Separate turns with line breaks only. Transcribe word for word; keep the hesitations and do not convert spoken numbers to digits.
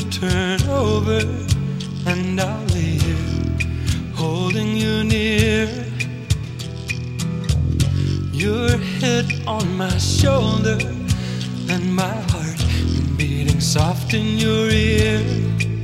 turn over and I'll lay here holding you near. Your head on my shoulder and my heart beating soft in your ear.